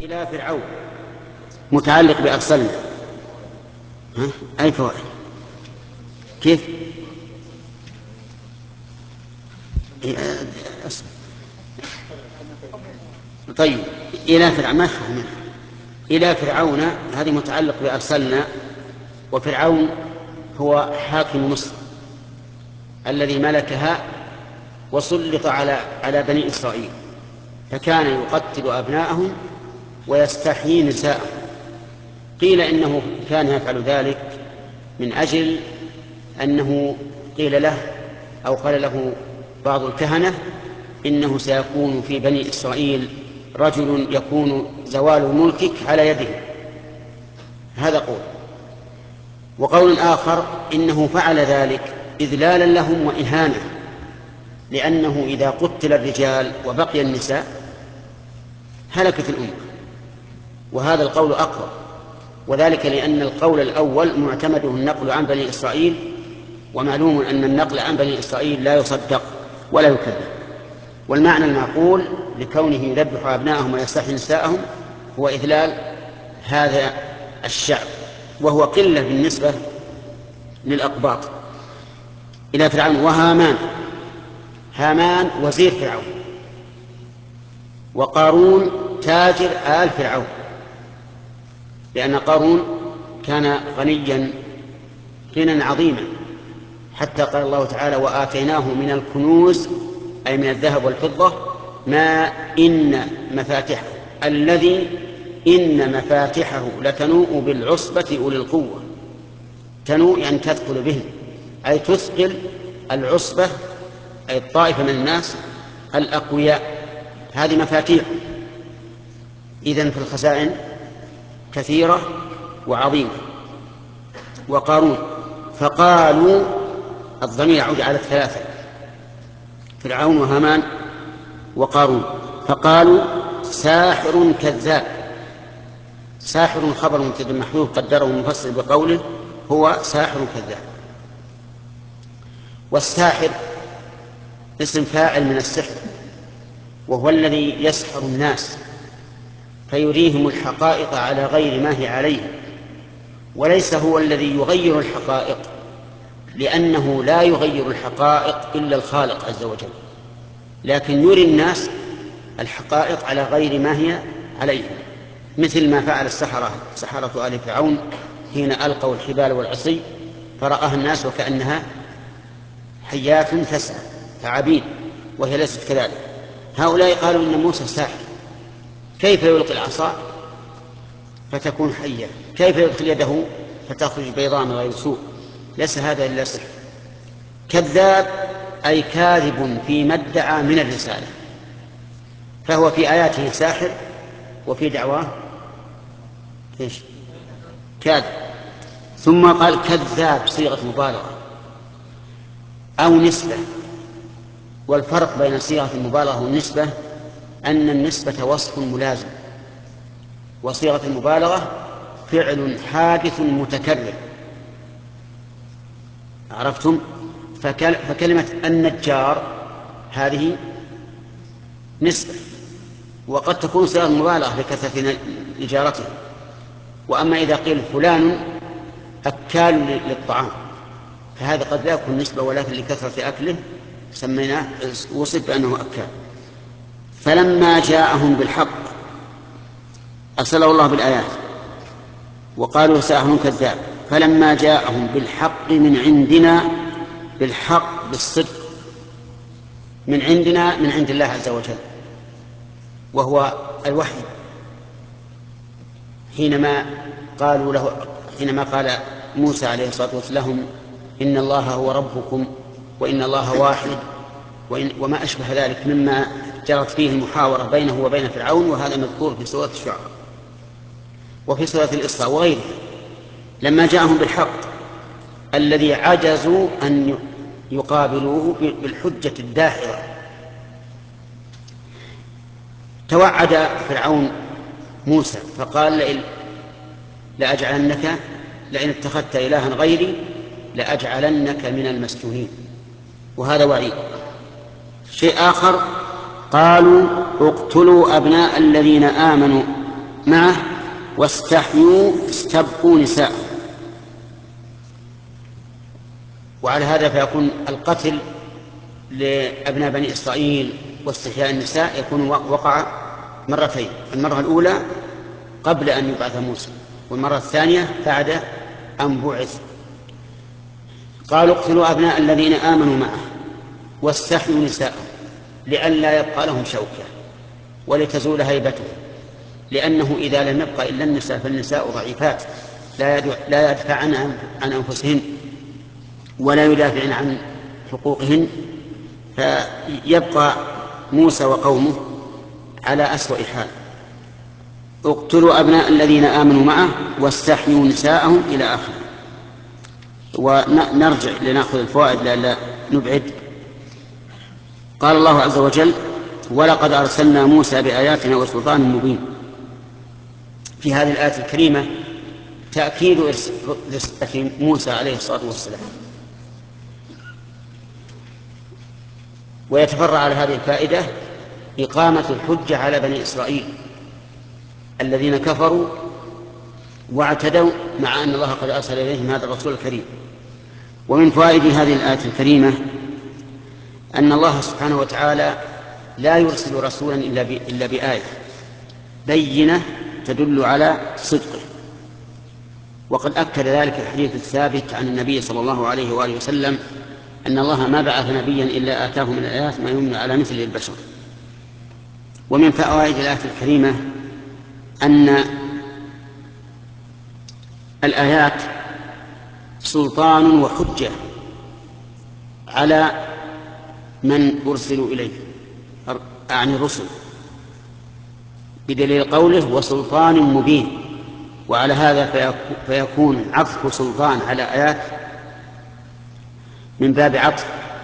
إلى فرعون متعلق بأرسلنا. أي فوائد؟ كيف؟ طيب إلى فرعون إلى فرعون هذه متعلق بأرسلنا، وفرعون هو حاكم مصر الذي ملكها وسلط على بني إسرائيل، فكان يقتل أبناءهم ويستحيي نساءهم. قيل إنه كان يفعل ذلك من أجل أنه قيل له أو قال له بعض الكهنة إنه سيكون في بني إسرائيل رجل يكون زوال ملكك على يده. هذا قول. وقول آخر إنه فعل ذلك إذلالا لهم وإهانة، لأنه إذا قتل الرجال وبقي النساء هلكت الأمة، وهذا القول أقوى، وذلك لأن القول الأول معتمده النقل عن بني إسرائيل، ومعلوم أن النقل عن بني إسرائيل لا يصدق ولا يكذب. والمعنى المعقول لكونه يذبح أبناءهم ويستحيي نساءهم هو إذلال هذا الشعب، وهو قلة بالنسبة للأقباط. إلى فرعون وهامان، هامان وزير فرعون، وقارون تاجر آل فرعون، لأن قارون كان غنيا غنى عظيما، حتى قال الله تعالى وآتيناه من الكنوز أي من الذهب والفضة ما إن مفاتحه الذي إن مفاتحه لتنوء بالعصبة أولي القوة. تنوء يعني تثقل به، أي تثقل العصبة أي الطائفة من الناس الأقوياء. هذه مفاتيح إذن في الخزائن كثيرة وعظيمة. وقارون، فقالوا الضمير يعود على الثلاثة فرعون وهامان وقارون، فقالوا ساحر كذاب. ساحر خبر مبتدأ محذوف قدره المفسر بقوله هو ساحر كذاب. والساحر اسم فاعل من السحر، وهو الذي يسحر الناس فيريهم الحقائق على غير ما هي عليه، وليس هو الذي يغير الحقائق، لأنه لا يغير الحقائق إلا الخالق عز وجل، لكن يري الناس الحقائق على غير ما هي عليه، مثل ما فعل سحرة آل فرعون حين ألقوا الحبال والعصي فرآها الناس وكأنها حيات تسعى ثعابين وهي ليست كذلك. هؤلاء قالوا إن موسى ساحر، كيف يلقي العصا فتكون حية؟ كيف يدخل يده فتخرج بيضاء من غير سوء؟ ليس هذا إلا سحر. كذاب أي كاذب فيما ادعى من الرسالة، فهو في آياته ساحر وفي دعواه كاذب. ثم قال كذاب صيغة مبالغة أو نسبة، والفرق بين صيغة المبالغة والنسبة أن النسبة وصف ملازم، وصيغة المبالغة فعل حادث متكرر. عرفتم؟ فكلمة النجار هذه نسبة، وقد تكون صيغة مبالغة لكثرة نجارته. وأما إذا قيل فلان أكال للطعام فهذا قد لا يكون نسبة، ولكن لكثرة أكله سميناه وصف بأنه أكال. فلما جاءهم بالحق أرسله الله بالآيات وقالوا ساحر كذاب، فلما جاءهم بالحق من عندنا، بالحق بالصدق من عندنا من عند الله عز وجل، وهو الوحي. حينما قال موسى عليه الصلاة والسلام إن الله هو ربكم وإن الله واحد وما أشبه ذلك مما جرت فيه المحاورة بينه وبين فرعون، وهذا مذكور في سورة الشعراء وفي سورة الإسراء وغيرها. لما جاءهم بالحق الذي عجزوا أن يقابلوه بالحجة الداحضة، توعد فرعون موسى فقال لئن اتخذت إلها غيري لأجعلنك من المسجونين، وهذا وعيد. شيء آخر قالوا اقتلوا أبناء الذين آمنوا معه واستحيوا استبقوا نساء. وعلى هذا فيكون القتل لأبناء بني إسرائيل واستحياء النساء يكون وقع مرتين: المرة الأولى قبل أن يبعث موسى، والمرة الثانية بعد أن بعث. قالوا اقتلوا أبناء الذين آمنوا معه واستحيوا نساءهم لئلا يبقى لهم شوكة ولتزول هيبته، لأنه إذا لم يبقى إلا النساء فالنساء ضعيفات لا يدفعن عن أنفسهن ولا يدافعن عن حقوقهن، فيبقى موسى وقومه على أسوأ حال. اقتلوا أبناء الذين آمنوا معه واستحيوا نساءهم إلى آخره. ونرجع لنأخذ الفوائد لألا نبعد. قال الله عز وجل: ولقد أرسلنا موسى بآياتنا وسلطان مبين. في هذه الآية الكريمة تأكيد رسالة موسى عليه الصلاة والسلام. ويتفرع على هذه الفائدة إقامة الحجة على بني إسرائيل الذين كفروا واعتدوا مع أن الله قد أرسل إليهم هذا الرسول الكريم. ومن فوائد هذه الآية الكريمة أن الله سبحانه وتعالى لا يرسل رسولا إلا بآية بينة تدل على صدقه. وقد أكد ذلك الحديث الثابت عن النبي صلى الله عليه وآله وسلم أن الله ما بعث نبيا إلا آتاه من الآيات ما يمنع على مثل البشر. ومن فوائد الآية الكريمة أن الآيات سلطان وحجة على من أرسلوا إليه، أعني الرسل، بدليل قوله وسلطان مبين. وعلى هذا فيكون عطف سلطان على آيات من باب عطف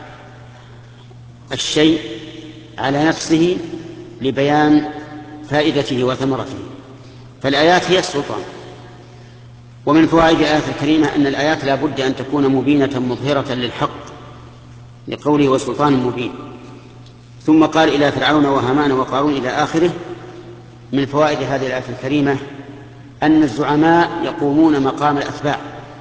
الشيء على نفسه لبيان فائدته وثمرته، فالآيات هي السلطان. ومن فوائد الآية الكريمة أن الآيات لا بد أن تكون مبينة مظهرة للحق لقوله وسلطان مبين. ثم قال إلى فرعون وهامان وقارون إلى آخره. من فوائد هذه الآية الكريمة أن الزعماء يقومون مقام الأتباع،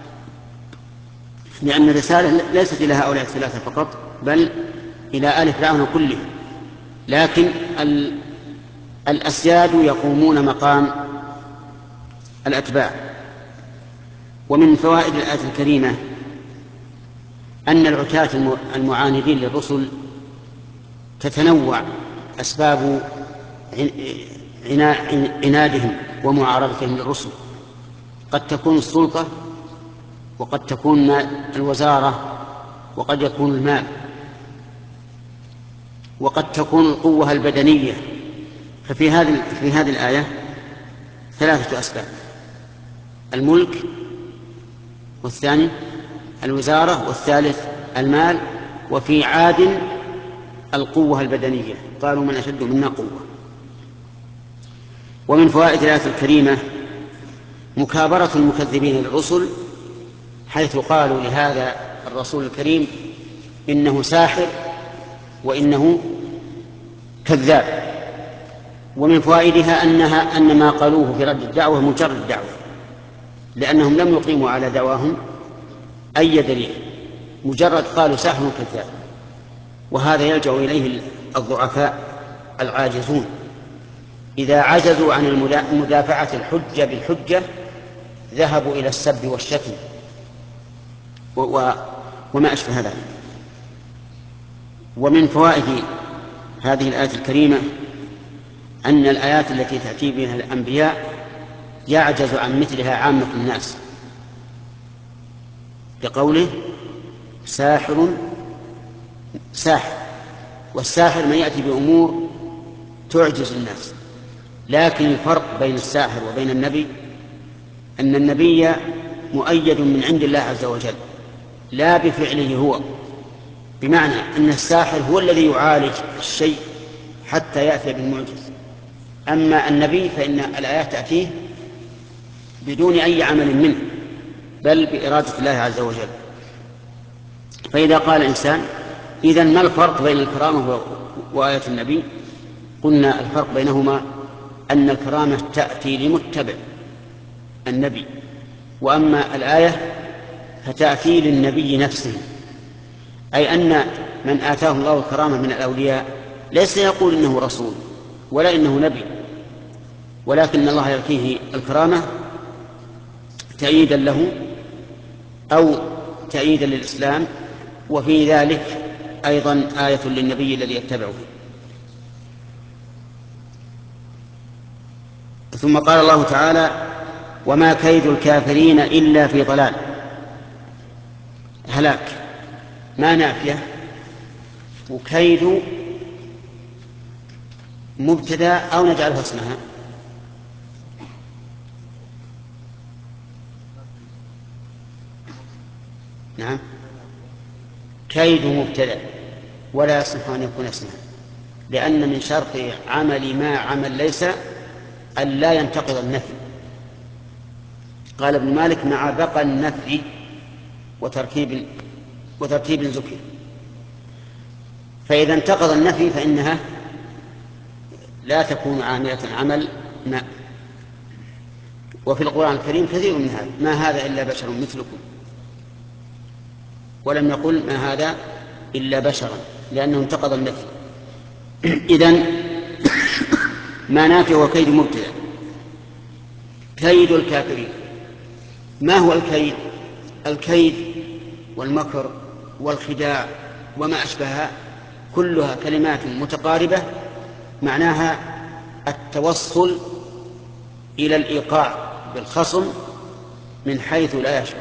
لأن الرسالة ليست إلى هؤلاء الثلاثة فقط بل إلى آل فرعون كله، لكن الأسياد يقومون مقام الأتباع. ومن فوائد الآية الكريمة أن العتاة المعاندين للرسل تتنوع أسباب عنادهم ومعارضتهم للرسل. قد تكون السلطة، وقد تكون الوزارة، وقد يكون المال، وقد تكون القوة البدنية. ففي هذه الآية ثلاثة أسباب: الملك، والثاني الوزارة، والثالث المال. وفي عاد القوة البدنية، قالوا من أشد منا قوة. ومن فوائد الآية الكريمة مكابرة المكذبين للرسل، حيث قالوا لهذا الرسول الكريم إنه ساحر وإنه كذاب. ومن فوائدها أن ما قالوه في رد الدعوة مجرد دعوة، لأنهم لم يقيموا على دعواهم أي دليل، مجرد قالوا ساحر كذاب. وهذا يلجأ إليه الضعفاء العاجزون إذا عجزوا عن مدافعة الحجة بالحجة ذهبوا إلى السب والشتم وما أشبه ذلك. ومن فوائد هذه الآية الكريمة أن الآيات التي تأتي بها الأنبياء يعجز عن مثلها عامة الناس، لقوله ساحر. والساحر من يأتي بأمور تعجز الناس. لكن الفرق بين الساحر وبين النبي أن النبي مؤيد من عند الله عز وجل لا بفعله هو، بمعنى أن الساحر هو الذي يعالج الشيء حتى يأتي بالمعجز. أما النبي فإن الآيات تأتيه بدون أي عمل منه بل بإرادة الله عز وجل. فإذا قال الإنسان إذن ما الفرق بين الكرامة وآية النبي؟ قلنا الفرق بينهما أن الكرامة تأتي لمتبع النبي، وأما الآية فتأتي للنبي نفسه، أي أن من آتاه الله الكرامة من الأولياء ليس يقول إنه رسول ولا إنه نبي، ولكن الله يعطيه الكرامة تأييدا له أو تأييدا للإسلام، وفي ذلك أيضا آية للنبي الذي يتبعه. ثم قال الله تعالى: وما كيد الكافرين إلا في ضلال. هلاك ما نافية، وكيد مبتدأ أو نجعلها اسمها. نعم، كيد مبتدأ ولا يصح أن يكون اسمها، لأن من شرط عمل ما عمل ليس أن لا ينتقض النفي. قال ابن مالك: مع بقى النفي وترتيب ذكر. فإذا انتقض النفي فإنها لا تكون عاملة عمل ما. وفي القرآن الكريم كثير من هذا: ما هذا إلا بشر مثلكم، ولم يقل ما هذا إلا بشرا، لأنه انتقض النفي. إذن ما نافع وكيد مبتدأ. كيد الكافرين، ما هو الكيد؟ الكيد والمكر والخداع وما أشبهها كلها كلمات متقاربة معناها التوصل إلى الإيقاع بالخصم من حيث لا يشعر،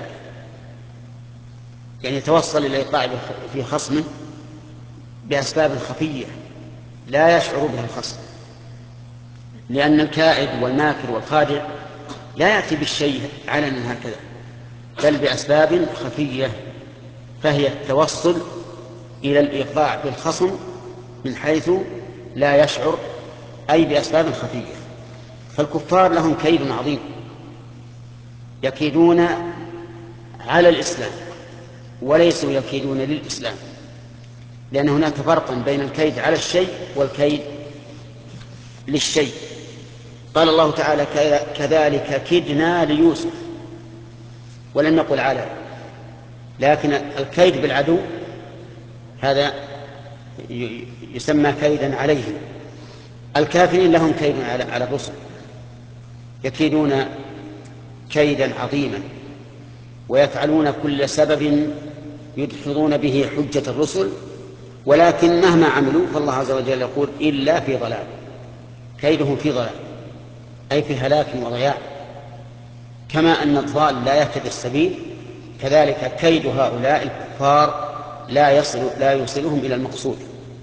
يعني يتوصل إلى الإيقاع في خصمه بأسباب خفية لا يشعر بها الخصم، لأن الكائد والماكر والخادع لا يأتي بالشيء علنا هكذا، بل بأسباب خفية، فهي التوصل إلى الإيقاع بالخصم من حيث لا يشعر، أي بأسباب خفية. فالكفار لهم كيد عظيم، يكيدون على الإسلام وليسوا يكيدون للإسلام، لأن هناك فرقا بين الكيد على الشيء والكيد للشيء. قال الله تعالى: كذلك كدنا ليوسف، ولم نقل على، لكن الكيد بالعدو هذا يسمى كيدا عليهم. الكافرين لهم كيد على الرسل، يكيدون كيدا عظيما ويفعلون كل سبب يدحضون به حجة الرسل، ولكن مهما عملوا فالله عز وجل يقول: إلا في ضلال. كيدهم في ضلال أي في هلاك وضياع. كما أن الضال لا يهتدي السبيل، كذلك كيد هؤلاء الكفار لا يوصلهم إلى المقصود.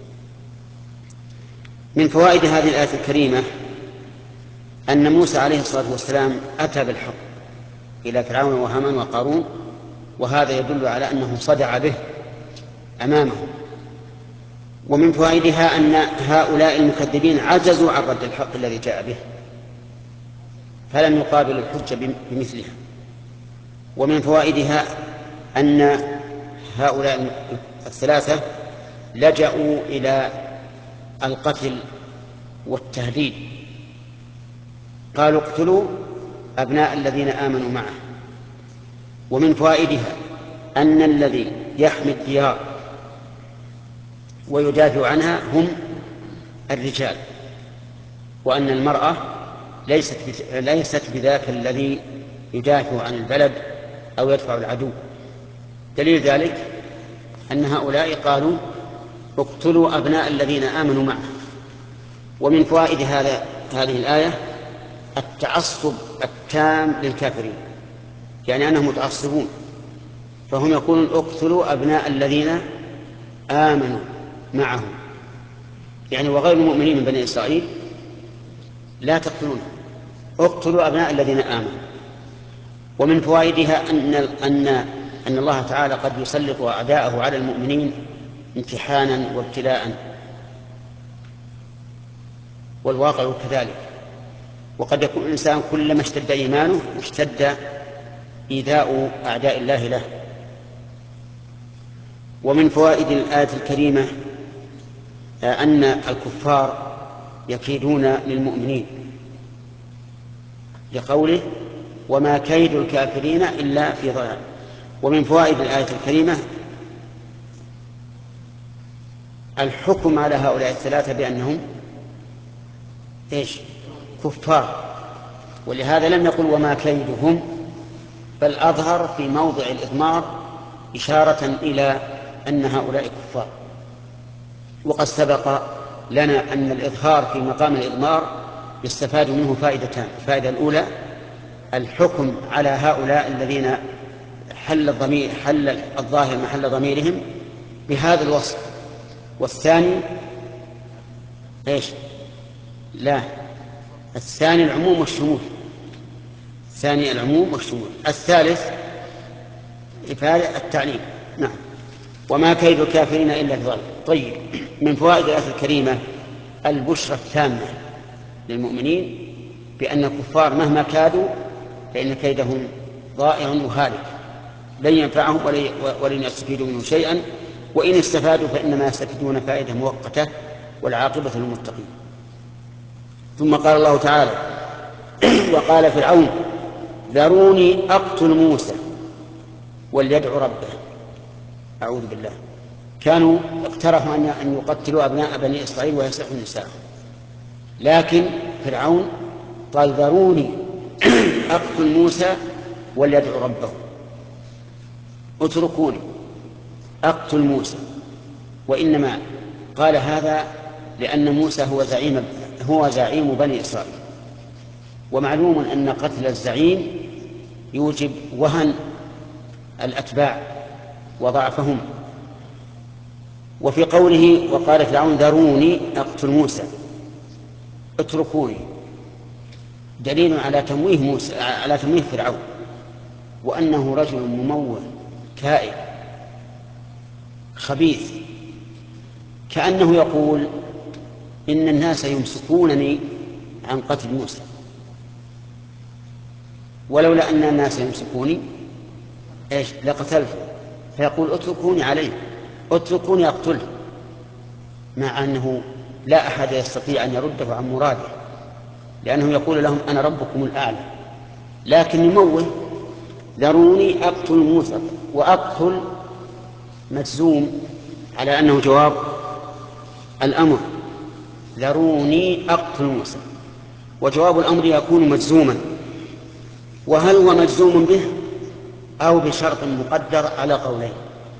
من فوائد هذه الآية الكريمة أن موسى عليه الصلاة والسلام أتى بالحق إلى فرعون وهامان وقارون، وهذا يدل على أنه صدع به أمامه. ومن فوائدها أن هؤلاء المكذبين عجزوا عن رد الحق الذي جاء به، فلم يقابلوا الحجة بمثلها. ومن فوائدها أن هؤلاء الثلاثة لجأوا إلى القتل والتهديد، قالوا: اقتلوا أبناء الذين آمنوا معه. ومن فوائدها أن الذي يحمي الديار ويدافع عنها هم الرجال، وأن المرأة ليست بذاك الذي يدافع عن البلد أو يدفع العدو. دليل ذلك أن هؤلاء قالوا: اقتلوا أبناء الذين آمنوا معه. ومن فوائد هذه الآية التعصب التام للكافرين، يعني أنهم متعصبون، فهم يقولون: اقتلوا أبناء الذين آمنوا معه، يعني وغير المؤمنين من بني إسرائيل لا تقتلون، اقتلوا أبناء الذين آمنوا. ومن فوائدها أن الله تعالى قد يسلط أعداءه على المؤمنين امتحانا وابتلاء، والواقع كذلك. وقد يكون الإنسان كلما اشتد إيمانه اشتد إيذاء أعداء الله له. ومن فوائد الآية الكريمة أن الكفار يكيدون للمؤمنين لقوله وما كيد الكافرين إلا في ضلال. ومن فوائد الآية الكريمة الحكم على هؤلاء الثلاثة بأنهم كفار، ولهذا لم يقل وما كيدهم، بل أظهر في موضع الإضمار إشارة إلى أن هؤلاء كفار. وقد سبق لنا أن الإظهار في مقام الإضمار يستفاد منه فائدتان: الفائدة الأولى الحكم على هؤلاء الذين حل الظاهر محل ضميرهم بهذا الوصف، والثاني الثاني العموم والشمول. الثالث إفادة التعليم. نعم. وما كيد الكافرين إلا في ضلال. طيب، من فوائد الآية الكريمة البشرى التامة للمؤمنين بأن الكفار مهما كادوا فإن كيدهم ضائع وهالك، لن ينفعهم ولن يستفيدوا منه شيئا، وإن استفادوا فإنما يستفيدون فائدة مؤقتة والعاقبة للمتقين. ثم قال الله تعالى وقال فرعون ذروني أقتل موسى وليدع ربه. أعوذ بالله. كانوا اقترحوا أن يقتلوا أبناء بني إسرائيل ويسرقوا نساءهم، لكن فرعون قال ذروني أقتل موسى وليدع ربه، اتركوني أقتل موسى. وإنما قال هذا لأن موسى هو زعيم بني إسرائيل، ومعلوم أن قتل الزعيم يوجب وهن الأتباع وضعفهم. وفي قوله وقال فرعون ذروني أقتل موسى اتركوني دليل على تمويه فرعون، وأنه رجل مموه كائن خبيث، كأنه يقول إن الناس يمسكونني عن قتل موسى، ولولا أن الناس يمسكوني لقتلته، فيقول اتركوني عليه، اتركوني أقتله، مع أنه لا أحد يستطيع أن يرده عن مراده، لأنه يقول لهم أنا ربكم الأعلى، لكن يموه ذروني أقتل موسى. وأقتل مجزوم على أنه جواب الأمر، ذروني أقتل موسى، وجواب الأمر يكون مجزوما. وهل هو مجزوم به أو بشرط مقدر على قولين؟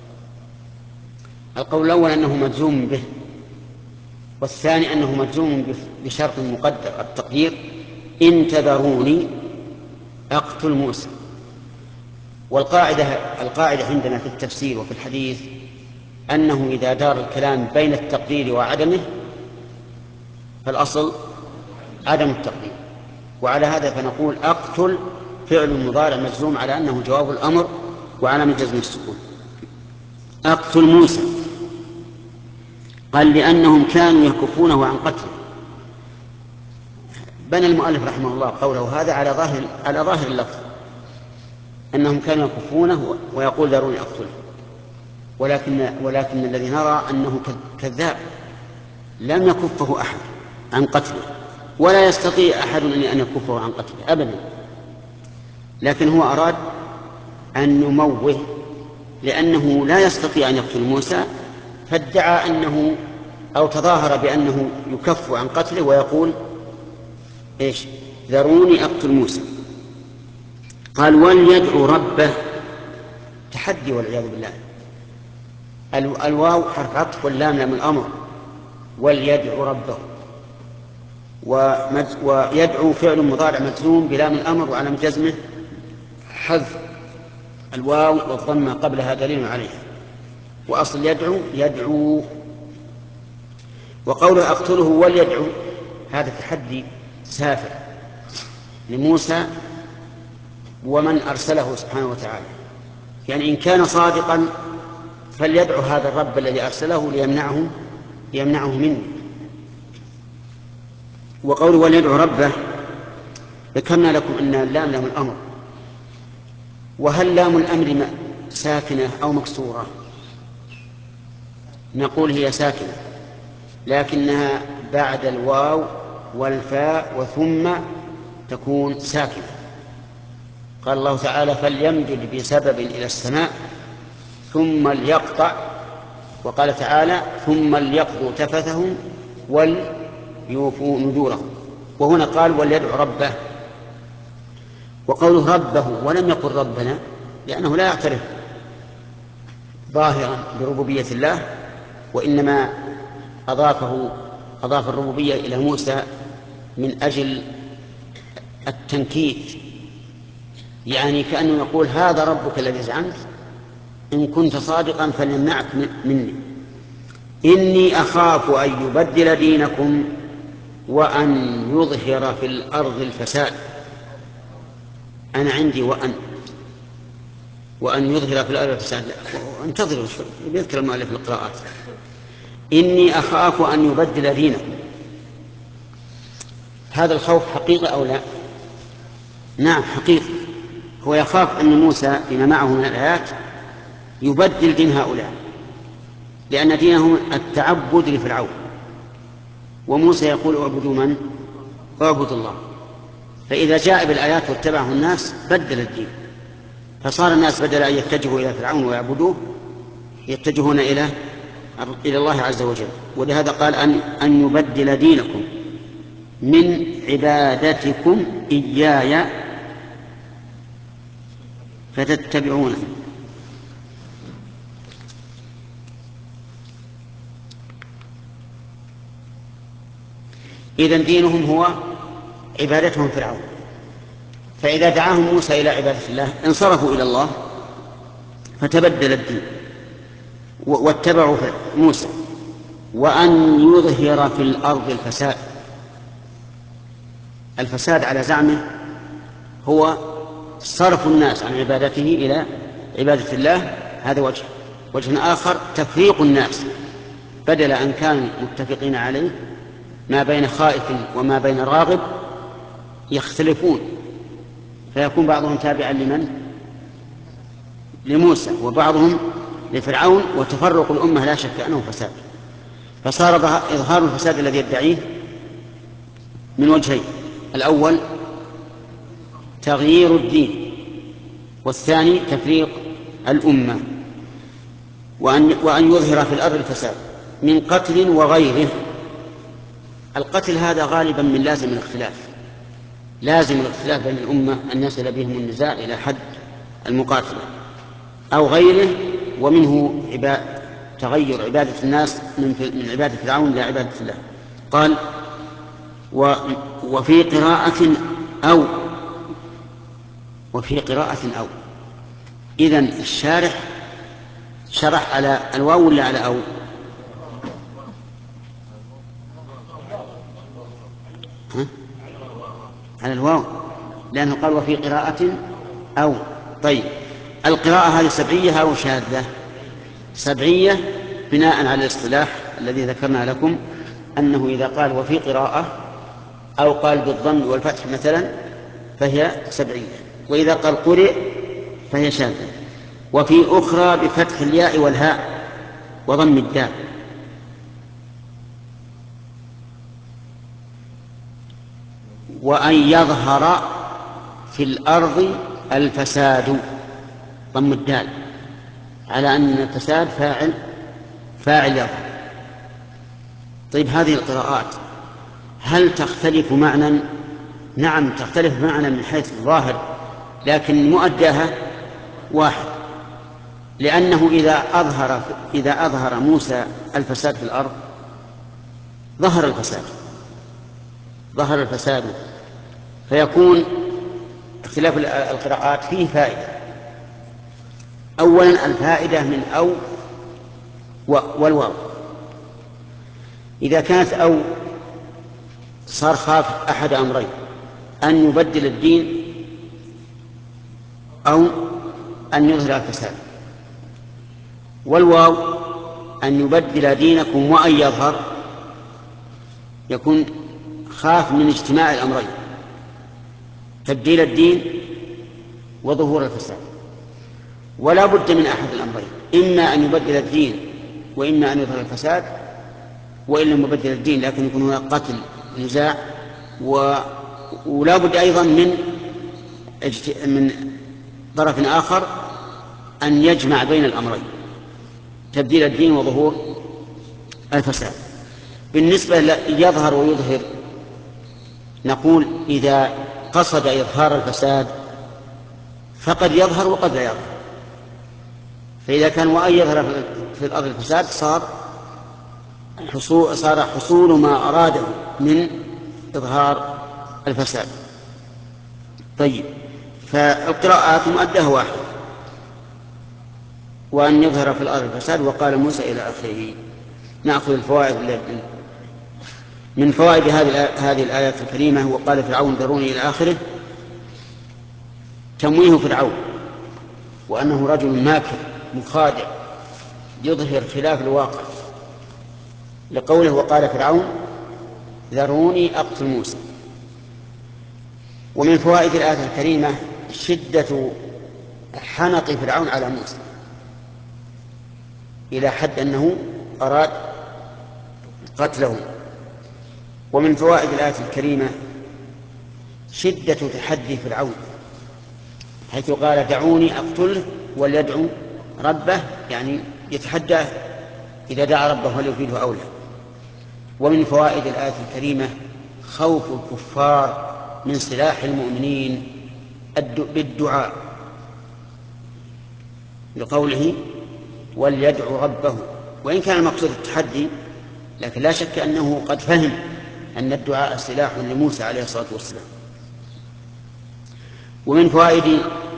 القول الأول أنه مجزوم به، والثاني أنه مجزوم بشرط مقدر، التقدير إن تذروني أقتل موسى. القاعدة عندنا في التفسير وفي الحديث أنه إذا دار الكلام بين التقدير وعدمه فالأصل عدم التقدير، وعلى هذا فنقول أقتل فعل مضارع مجزوم على أنه جواب الأمر وعلامة جزم السكون. أقتل موسى قال لأنهم كانوا يكفونه عن قتله. بنى المؤلف رحمه الله قوله هذا على ظاهر اللفظ أنهم كانوا يكفونه، ويقول ذروني أقتله، ولكن الذي نرى أنه كذاب، لم يكفه أحد عن قتله، ولا يستطيع أحد أن يكفه عن قتله أبدا، لكن هو أراد أن يموه لأنه لا يستطيع أن يقتل موسى، فادعى أنه أو تظاهر بأنه يكف عن قتله ويقول ذروني أقتل موسى. قال وليدعو ربه، تحدي والعياذ بالله. الواو حرف عطف واللام لام الأمر، وليدعو ربه، ويدعو فعل مضارع مجزوم بلام الأمر وعلى جزمه حذف الواو والضمة قبلها دليل عليها، وأصل يدعو. وقوله أقتله وليدعو هذا تحدي سافر لموسى ومن أرسله سبحانه وتعالى، يعني إن كان صادقا فليدعو هذا الرب الذي أرسله ليمنعه مني. وقوله وليدعو ربه ذكرنا لكم أن اللام لام الأمر، وهل لام الأمر ساكنة أو مكسورة؟ نقول هي ساكنة، لكنها بعد الواو والفاء وثم تكون ساكنة. قال الله تعالى فليمدد بسبب إلى السماء ثم ليقطع، وقال تعالى ثم ليقضوا تفثهم وليوفوا نذورهم، وهنا قال وليدعو ربه. وقوله ربه ولم يقل ربنا لأنه لا يعترف ظاهرا بربوبية الله، وإنما أضاف الربوبية إلى موسى من أجل التنكيت، يعني كأنه يقول هذا ربك الذي زعمت، إن كنت صادقا فليمنعك مني، إني أخاف أن يبدل دينكم وأن يظهر في الأرض الفساد. أنا عندي وأن يظهر في الأرض الفساد. انتظروا شوي، يذكر المؤلف القراءات. إني أخاف أن يبدل دينكم. هذا الخوف حقيقة أو لا؟ نعم حقيقة. هو يخاف أن موسى فيما معه من الآيات يبدل دين هؤلاء، لأن دينهم التعبد لفرعون، وموسى يقول اعبدوا من؟ اعبدوا الله. فإذا جاء بالآيات واتبعه الناس بدل الدين، فصار الناس بدل أن يتجهوا إلى فرعون ويعبدوه يتجهون إلى الله عز وجل. ولهذا قال أن يبدل دينكم من عبادتكم إياي فتتبعونه. إذن دينهم هو عبادتهم فرعون، فإذا دعاهم موسى إلى عبادة الله انصرفوا إلى الله فتبدل الدين واتبعوا موسى. وأن يظهر في الأرض الفساد على زعمه هو صرف الناس عن عبادته إلى عبادة الله. هذا وجه آخر تفريق الناس، بدل أن كانوا متفقين عليه ما بين خائف وما بين راغب يختلفون، فيكون بعضهم تابعا لموسى وبعضهم لفرعون، وتفرق الأمة لا شك أنه فساد. فصار إظهار الفساد الذي يدعيه من وجهين: الأول تغيير الدين، والثاني تفريق الأمة. وأن يظهر في الأرض الفساد من قتل وغيره. القتل هذا غالبا من لازم الاختلاف بين الأمة أن يصل بهم النزاع إلى حد المقاتلة، أو غيره، ومنه تغير عبادة الناس من عبادة فرعون إلى عبادة الله. قال وفي قراءة أو. إذن الشارح شرح على الواو ولا على أو؟ على الواو، لأنه قال وفي قراءة أو. طيب القراءة هذه سبعية أو شاذة؟ سبعية، بناء على الاصطلاح الذي ذكرنا لكم أنه إذا قال وفي قراءة أو قال بالضم والفتح مثلا فهي سبعية، وإذا قال قرئ فهي شاذة. وفي أخرى بفتح الياء والهاء وضم الدال. وأن يظهر في الأرض الفساد، ضم الدال، على أن الفساد فاعل يظهر. طيب هذه القراءات هل تختلف معنى؟ نعم تختلف معنى من حيث الظاهر، لكن مؤداها واحد، لأنه إذا أظهر موسى الفساد في الأرض ظهر الفساد، فيكون اختلاف القراءات فيه فائدة. أولا الفائدة من أو والواو، إذا كانت أو صار خاف أحد أمرين: أن يبدل الدين أو أن يظهر الفساد. والواو أن يبدل دينكم وأن يظهر، يكون خاف من اجتماع الأمرين: تبديل الدين وظهور الفساد. ولا بد من أحد الأمرين، إما أن يبدل الدين وإما أن يظهر الفساد، وإن لم يبدل الدين لكن يكون هناك قتل نزاع ولا بد أيضا من طرف آخر أن يجمع بين الأمرين، تبديل الدين وظهور الفساد. بالنسبة يظهر ويظهر، نقول إذا قصد إظهار الفساد فقد يظهر وقد لا يظهر، فإذا كان وأن يظهر في الأرض الفساد صار حصول ما أراده من إظهار الفساد. طيب، فالقراءات مؤدها واحد، وأن يظهر في الأرض الفساد وقال موسى إلى آخره. نأخذ الفوائد من فوائد هذه الآية الكريمة. وقال فرعون ذروني إلى آخره، تمويه فرعون وأنه رجل ماكر مخادع يظهر خلاف الواقع، لقوله وقال فرعون ذروني أقتل موسى. ومن فوائد الآية الكريمة شدة حنق فرعون على موسى إلى حد أنه أراد قتله. ومن فوائد الآية الكريمة شدة تحدي فرعون، حيث قال دعوني أقتله وليدعو ربه، يعني يتحدى إذا دعا ربه هل يفيده أو لا. ومن فوائد الآية الكريمة خوف الكفار من سلاح المؤمنين بالدعاء، لقوله وليدعو ربه، وإن كان المقصود التحدي، لكن لا شك أنه قد فهم أن الدعاء سلاح لموسى عليه الصلاة والسلام. ومن فوائد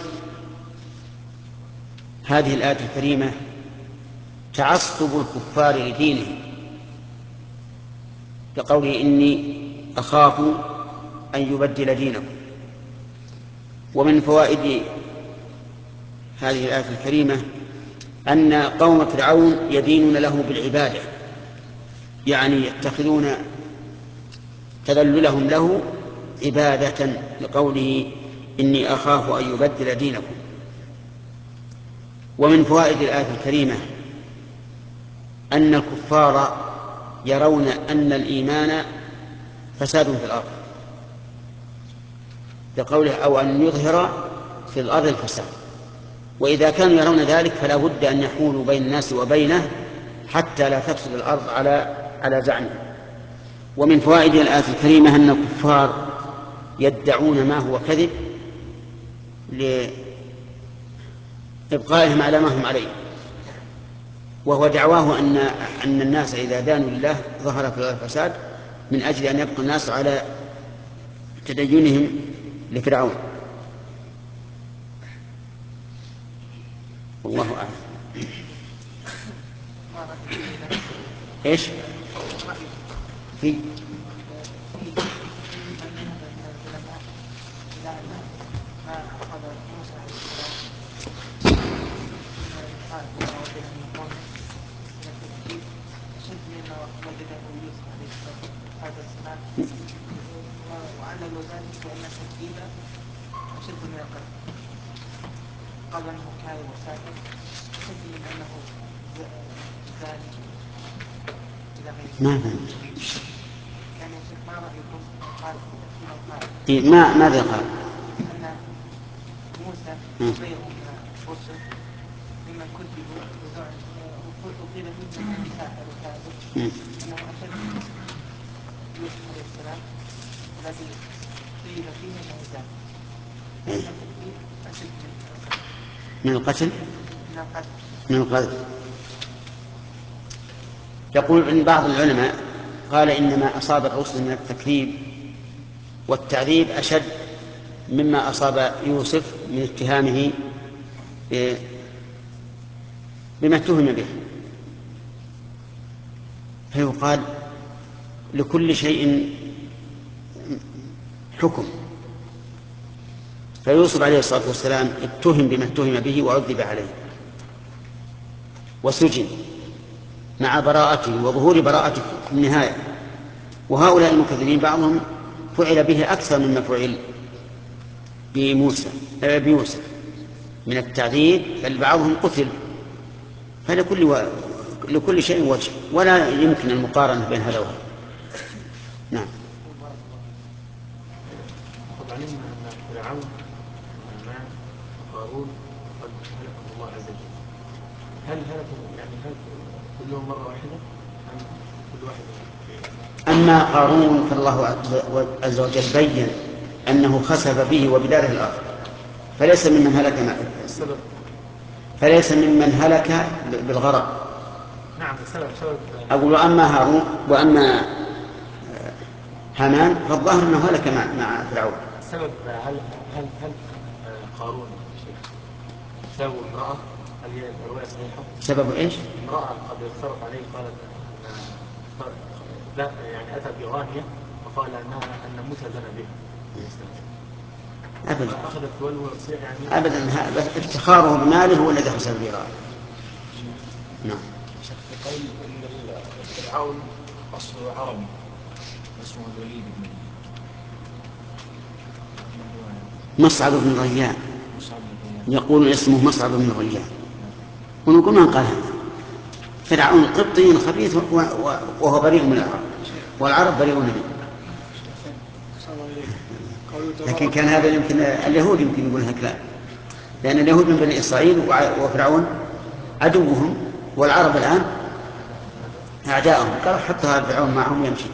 هذه الآية الكريمة تعصب الكفار لدينهم، كقوله إني أخاف أن يبدل دينكم. ومن فوائد هذه الآية الكريمة أن قوم فرعون يدينون له بالعبادة، يعني يتخذون تذللهم له عبادة، لقوله إني أخاف أن يبدل دينكم. ومن فوائد الآية الكريمة أن الكفار يرون أن الإيمان فساد في الأرض، لقوله أو أن يظهر في الأرض الفساد، وإذا كانوا يرون ذلك فلا بد أن يحولوا بين الناس وبينه حتى لا تفسد الأرض على زعمه. ومن فوائد الآية الكريمة أن الكفار يدعون ما هو كذب لإبقائهم على ما هم عليه، وهو دعواه أن الناس إذا دانوا لله ظهر في الفساد، من أجل أن يبقى الناس على تدينهم لفرعون. والله أعلم. إيش في وعللوا ذلك بأن التكذيب أشد من القتل، قال أنه كاذب وساكت أشد من أنه زاني إلى غيره. ما فهمت. يعني يا شيخ ما رأيكم قال في تفسير قال ماذا قال؟ أن موسى وغيره من الرسل ممن كذبوا وقيل فيه أنه ساحر وكاذب، أنه أشد من يوسف عليه السلام الذي قيل فيه أنه زاني، التكذيب أشد من القتل. من القتل. من القتل. يقول إن بعض العلماء قال إنما أصاب الرسل من التكذيب والتعذيب أشد مما أصاب يوسف من اتهامه بما اتهم به، فيقال لكل شيء حكم. فيوسف عليه الصلاة والسلام اتهم بما اتهم به وعذب عليه وسجن مع براءته وظهور براءته في النهاية. وهؤلاء المكذبين بعضهم فعل به أكثر مما فعل بيوسف من التعذيب، بل بعضهم قتل. فلكل شيء وجه، ولا يمكن المقارنة بين هذا وهذا. نعم. هامان وقارون قد هلكهم الله عز وجل. هل هلكوا يعني هل كلهم مرة واحدة أم كل واحد؟ أما قارون فالله عز وجل بين أنه خسف به وبداره الأرض، فليس ممن هلك السبب فليس ممن هلك بالغرق. نعم السبب أقول وأما هامان فالظاهر أنه هلك مع فرعون. السبب هل قارون ساوى امرأة؟ هل هي الرواية صحيحة؟ سبب إيش؟ امرأة قد افترت عليه قالت لا يعني أتى بغانية وقال أن موسى زنى بها. أبدا أخذت ولو يعني أبدا، افتخاره بماله هو الذي حصل به. نعم. قال إن فرعون أصله عربي اسمه الوليد بن مصعب بن غيان، يقول اسمه مصعب بن غيان، ونقول من قال هذا؟ فرعون قبطي خبيث وهو بريء من العرب، والعرب بريئون منه. لكن كان هذا يمكن اليهود يمكن يقول هكذا، لأن اليهود من بني إسرائيل وفرعون عدوهم، والعرب الآن أعداءهم، قالوا حتى هذا فرعون معهم يمشي.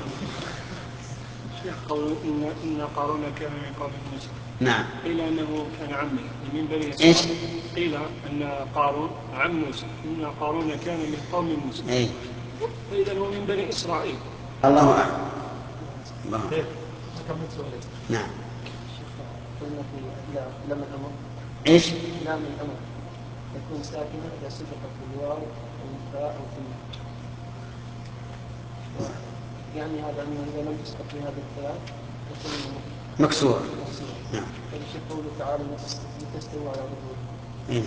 قالوا إن قارون كان من قوم موسى. نعم. قيل أنه كان عمه من بني إسرائيل. قيل أن قارون عم موسى، إن قارون كان من قوم موسى. فإذا هو من بني إسرائيل. الله أعلم. الله أعلم. نعم. قلنا في لام الأمر. إيش؟ لام الأمر تكون ساكنة إذا سبقت بالواو أو الفاء أو في يعني هذا أنه إذا لم تسبق بهذه الثلاث تكون مكسورة. نعم. فالشيخ قوله تعالى لتستووا على ظهور. إيه.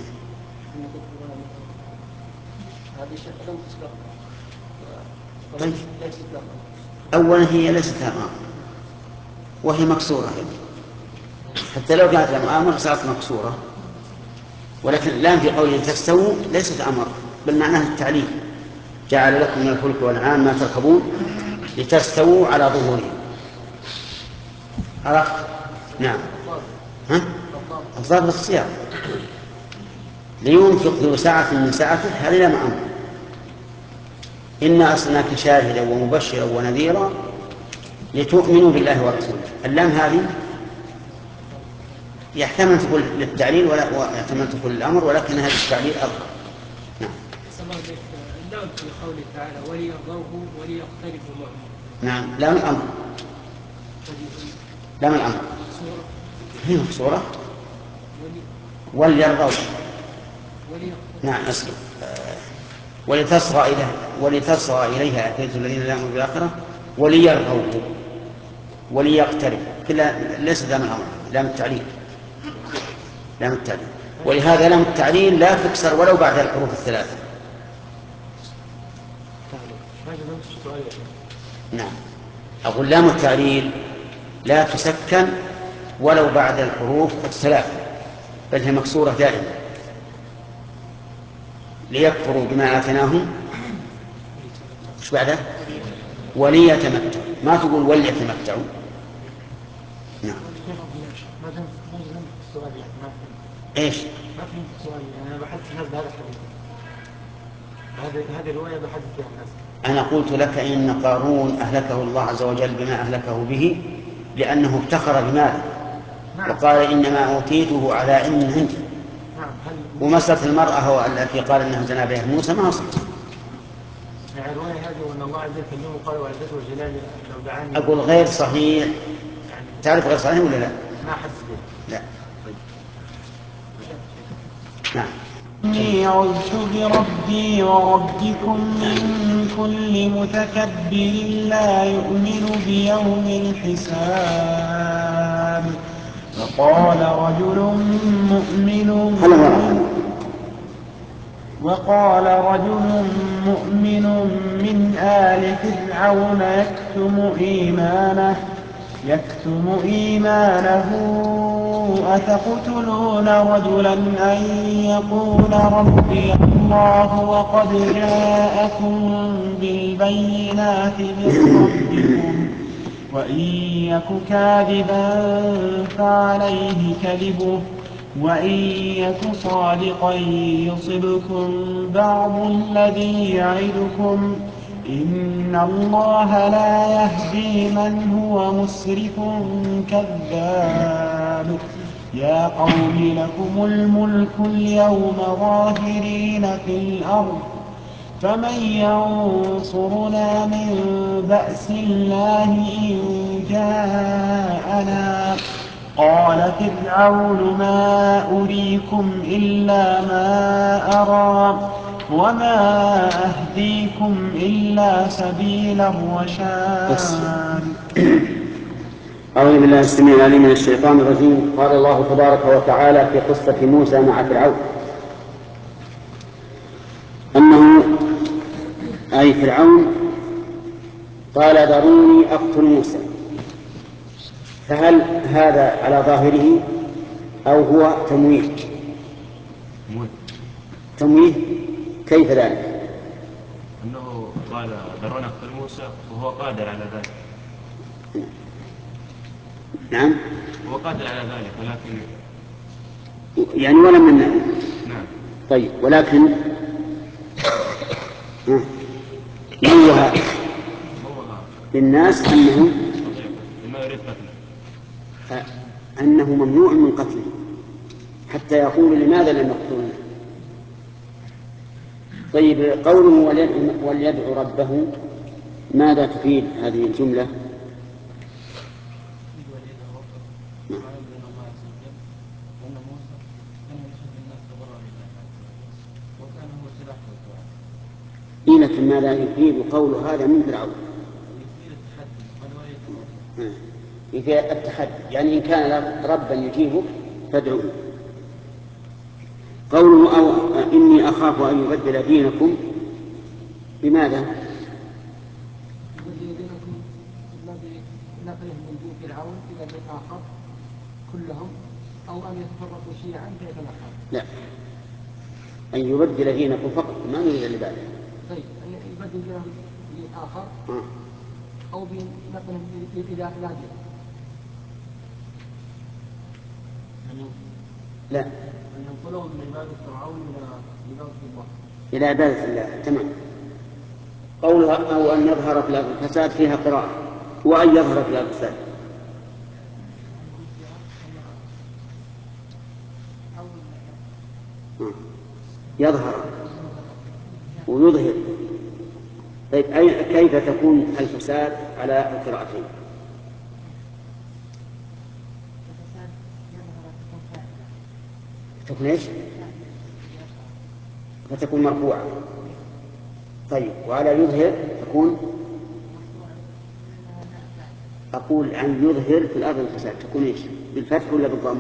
هذه الشيخ لم تسبق. طيب. أولا هي ليست لام أمر وهي مكسورة، حتى لو كانت لام أمر صارت مكسورة، ولكن لام في قوله تستووا ليست أمر، بل معناها التعليل. جعل لكم من الفلك والأنعام ما تركبون لتستووا على ظهورهم. عرفت؟ نعم. ها؟ الضابط الصيام لينفق ذو سعة من سعته، هذا لام أمر. إنا أرسلناك شاهدا ومبشرا ونذيرا لتؤمنوا بالله ورسوله. اللام هذه يحتمل تقول للتعليل ويحتمل تقول للأمر، ولكن هذا التعليل أظهر. نعم. اللام في قوله تعالى وليرضوه وليقترفوا معه. نعم. لام الأمر. لام الأمر هي مكسورة. وليرضوه. نعم أسلم. ولتصغى إليها أفئدة الذين لا يؤمنون بالآخرة وليرضوه وليقترب. كلها ليست لام الأمر، لام التعليل. لام التعليل، ولهذا لام التعليل لا تكسر ولو بعد الحروف الثلاثة. نعم. أقول لام التعليل لا تسكن ولو بعد الحروف الثلاثة، بل هي مكسورة دائما. ليكفروا بما آتيناهم ايش بعده؟ وليتمتعوا، ما تقول وليتمتعوا. نعم. ايش؟ ما فهمت السؤال. انا بحثت الناس بهذا الحديث، هذه الروايه بحثت فيها الناس. انا قلت لك ان قارون اهلكه الله عز وجل بما اهلكه به لانه افتخر بماله. نعم. وقال انما اوتيته على علم عندي. نعم. ومسألة المرأة هو التي قال انها زنا بها موسى ما وصلت. يعني الروايه هذه وان الله عز وجل كلمه قال وعزته وجلاله لو دعاني. اقول غير صحيح. تعرف غير صحيح ولا لا؟ ما حس به. لا. نعم. إني عذت بربي وربكم من كل متكبر لا يؤمن بيوم الحساب. وقال رجل مؤمن من آل فرعون يكتم إيمانه أتقتلون رجلا أن يقول ربي الله وقد جاءكم بالبينات من ربكم وإن يك كاذبا فعليه كذبه وإن يك صادقا يصبكم بعض الذي يعدكم إن الله لا يهدي من هو مسرف كذاب. يا قوم لكم الملك اليوم ظاهرين في الأرض فمن ينصرنا من بأس الله إن جاءنا. قال فرعون ما أريكم إلا ما أرى وما أهديكم إلا سبيل الرشاد. أعوذ بالله السميع العليم من الشيطان الرجيم. قال الله تبارك وتعالى في قصة موسى مع فرعون أنه أي فرعون قال ذروني أقتل موسى. فهل هذا على ظاهره أو هو تمويه؟ كيف ذلك؟ أنه قال ذروني أقتل موسى وهو قادر على ذلك. نعم هو قادر على ذلك ولكن يعني ولم يمنعه. نعم. طيب ولكن نوه للناس أنه ممنوع من قتله حتى يقول لماذا لم يقتلونه. طيب قوله وليدعو ربه ماذا تفيد هذه الجملة؟ لكن ماذا يفيد قول هذا من فرعون؟ يفيد التحدي، يعني إن كان ربا يجيبك فادعوه. قوله أو إني أخاف أن يبدل دينكم بماذا؟ يبدل دينكم نقله من دين فرعون إلى دين آخر كلهم أو أن يتفرقوا شيعا فيتنحروا. لا، أن يبدل دينكم فقط ما نريد لذلك. طيب أن يبدل دين آخر أو بنقله إلى دين. لا، أن ينقلهم من عبادة فرعون إلى عبادة الله. تمام. قولها أو أن يظهر في الأرض الفساد فيها قراءة، وأن يظهر في الأرض الفساد يظهر ويظهر. طيب كيف تكون الفساد على القراءتين؟ تكون ايش؟ فتكون مرفوعة. طيب وعلى يظهر تكون، أقول أن يظهر في الأرض الفساد تكون ايش؟ بالفتح ولا بالضم؟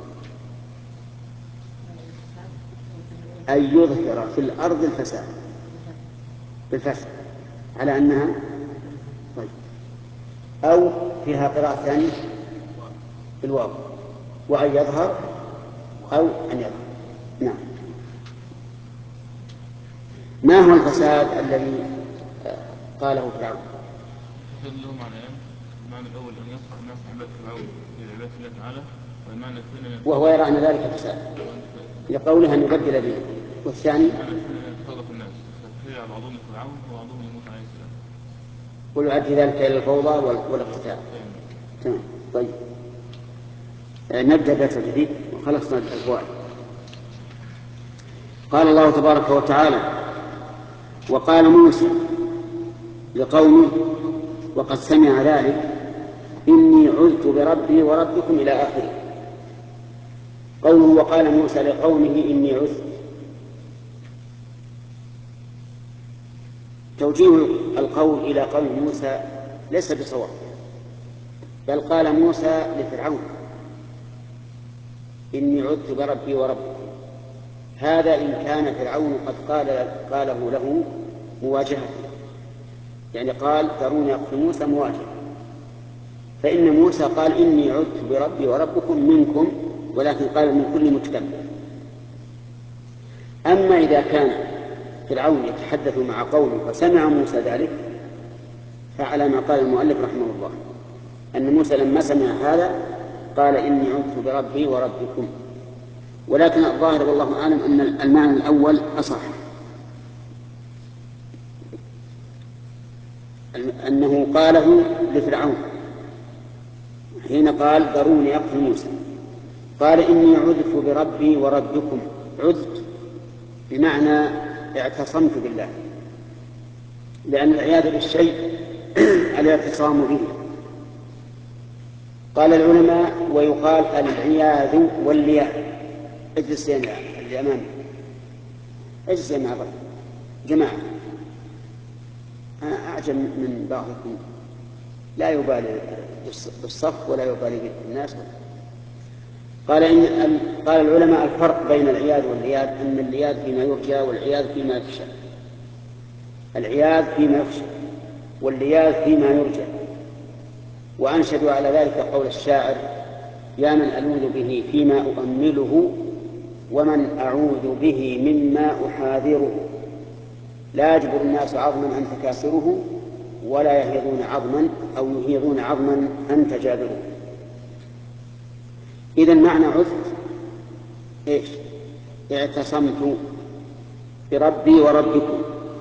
أن يظهر في الأرض الفساد بالفتح على أنها. طيب أو فيها قراءة ثانية بالواو، وأن يظهر أو أن يظهر. نعم. ما هو الفساد الذي قاله فرعون؟ له معنيين. المعنى الأول أن يصرف الناس عبادة فرعون إلى عبادة الله تعالى، والمعنى الثاني وهو يرى أن ذلك فساد لقوله أن يبدل دينه، والثاني يتفرق الناس على بعضهم فرعون وبعضهم لموسى عليه السلام ويؤدي ذلك إلى الفوضى والاقتتال. تمام. طيب نبدأ درس جديد وخلصنا الأبواب. قال الله تبارك وتعالى وقال موسى لقومه وقد سمع ذلك إني عذت بربي وربكم إلى آخره. قوله وقال موسى لقومه إني عذت، توجيه القول إلى قول موسى ليس بصواب، بل قال موسى لفرعون إني عذت بربي وربكم. هذا إن كان فرعون قد قاله له مواجهة، يعني قال ذروني أقتل موسى مواجهة، فإن موسى قال إني عذت بربي وربكم منكم، ولكن قال من كل متكبر. أما إذا كان فرعون يتحدث مع قومه فسمع موسى ذلك، فعلى ما قال المؤلف رحمه الله أن موسى لما سمع هذا قال إني عذت بربي وربكم، ولكن الظاهر والله أعلم أن المعنى الأول أصح، أنه قاله لفرعون حين قال ذروني أقتل موسى، قال إني عذت بربي وربكم. عذت بمعنى اعتصمت بالله، لأن العياذ بالشيء الاعتصام به. قال العلماء ويقال العياذ واللياء. اجلس اللي أمامي، اجلس مع بعض جماعة. أنا أعجب من بعضكم لا يبالي بالصف ولا يبالي بالناس. قال العلماء الفرق بين العياذ واللياذ أن اللياذ فيما يرجى والعياذ فيما يخشى. العياذ فيما يخشى واللياذ فيما يرجى. وأنشدوا على ذلك قول الشاعر: يا من ألوذ به فيما أؤمله ومن أعوذ به مما أحاذره، لا يجبر الناس عظما أنت كاسره ولا يهيضون عظما أو يهيضون عظما أنت جابره. إذن معنى عذت إيش؟ اعتصمت بربي وربكم.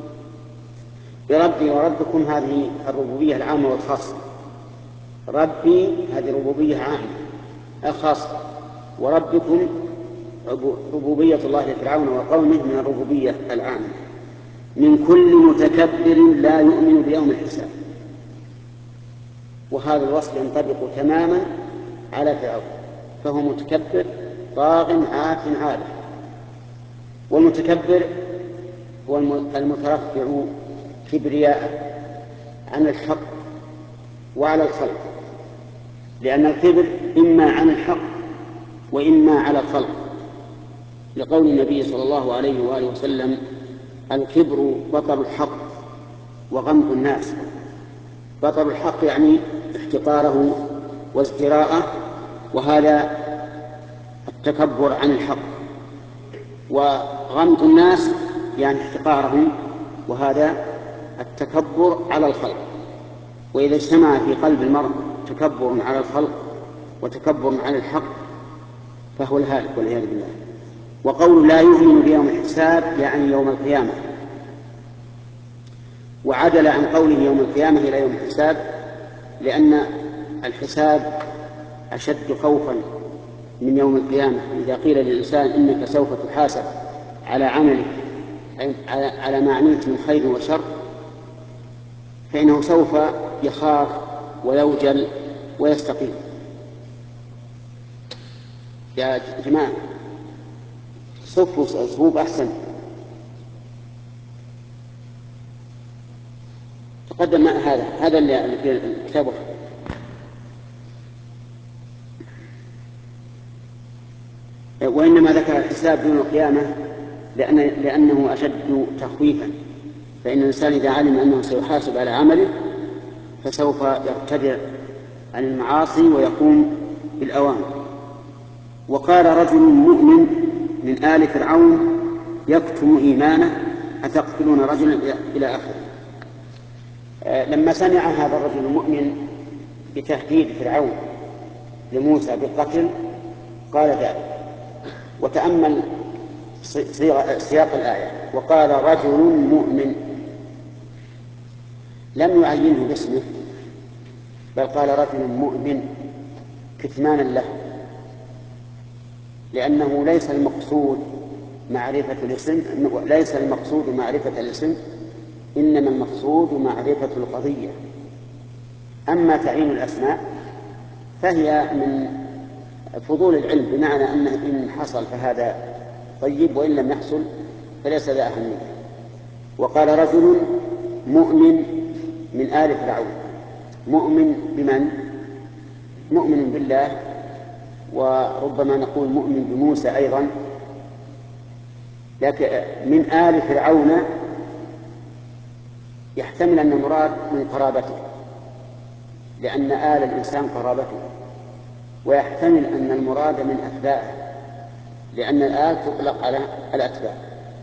بربي وربكم هذه الربوبية العامة والخاصة. ربي هذه ربوبية عامة الخاصة، وربكم ربوبية الله لفرعون وقومه من الربوبية العامة. من كل متكبر لا يؤمن بيوم الحساب. وهذا الوصف ينطبق تماما على فرعون، فهو متكبر طاغ عات عالم. والمتكبر هو المترفع كبرياء عن الحق وعلى الخلق، لأن الكبر إما عن الحق وإما على الخلق، لقول النبي صلى الله عليه وآله وسلم: الكبر بطر الحق وغمط الناس. بطر الحق يعني احتقاره وازدراءه، وهذا التكبر عن الحق. وغمط الناس يعني احتقارهم، وهذا التكبر على الخلق. وإذا اجتمع في قلب المرء تكبر على الخلق وتكبر على الحق فهو الهالك والعياذ بالله. وقول لا يؤمن بيوم الحساب يعني يوم القيامة، وعدل عن قوله يوم القيامة إلى يوم الحساب، لأن الحساب أشد خوفا من يوم القيامة. إذا قيل للإنسان إنك سوف تحاسب على عملك على ما عملت من خير وشر، فإنه سوف يخاف ويوجل ويستقيم. يا جماعة صفوا صفوف أحسن. تقدم هذا اللي في الكتاب. وإنما ذكر الحساب دون القيامة لأنه أشد تخويفا، فإن الإنسان إذا علم أنه سيحاسب على عمله فسوف يرتدع عن المعاصي ويقوم بالأوامر. وقال رجل مؤمن من آل فرعون يكتم إيمانه أتقتلون رجلا إلى آخره. لما سمع هذا الرجل المؤمن بتهديد فرعون لموسى بالقتل قال ذلك. وتأمل سياق الآية: وقال رجل مؤمن، لم يعينه باسمه، بل قال رجل مؤمن كتمانا له، لأنه ليس المقصود معرفة الاسم، ليس المقصود معرفة الاسم، إنما المقصود معرفة القضية. أما تعيين الأسماء فهي من فضول العلم، بمعنى أنه إن حصل فهذا طيب، وإن لم يحصل فليس ذا أهمية. وقال رجل مؤمن من آل فرعون. مؤمن بمن؟ مؤمن بالله، وربما نقول مؤمن بموسى أيضا، لكن من آل فرعون يحتمل أن المراد من قرابته، لأن آل الإنسان قرابته، ويحتمل أن المراد من أتباعه، لأن الآل تطلق على الأتباع.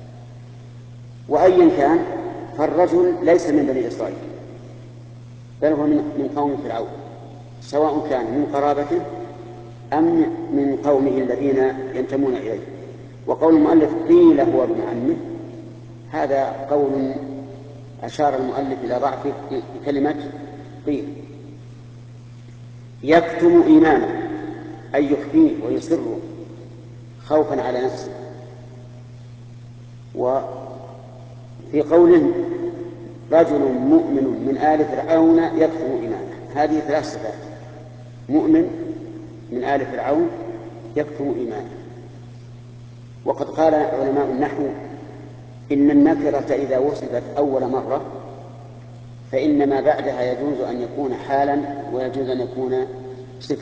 وأيا كان فالرجل ليس من بني إسرائيل، بل هو من قوم فرعون، سواء كان من قرابته أم من قومه الذين ينتمون إليه. وقول المؤلف قيل هو ابن عمه، هذا قول أشار المؤلف إلى ضعفه بكلمة قيل. يكتم إيمانه أي يخفيه ويسره خوفا على نفسه. وفي قوله رجل مؤمن من آل فرعون يكتم إيمانه، هذه 3 صفات: مؤمن من آل فرعون يكتم إيمانه. وقد قال علماء النحو إن النكرة إذا وصفت أول مرة فإن ما بعدها يجوز أن يكون حالا ويجوز أن يكون صفة،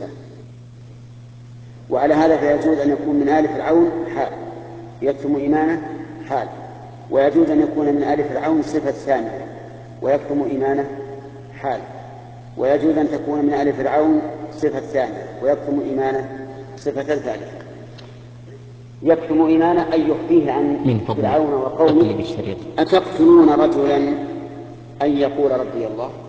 وعلى هذا فيجوز أن يكون من آل فرعون حال يكتم إيمانه حال، ويجوز أن يكون من آل فرعون صفة ثانية ويكتم إيمانه حال، ويجوز أن تكون من آل فرعون صفة ثانية ويكتم إيمانه صفة ثالثة. يكتم إيمانه أي يخفيه عن فرعون وقومه. أتقتلون رجلا أن يقول ربي الله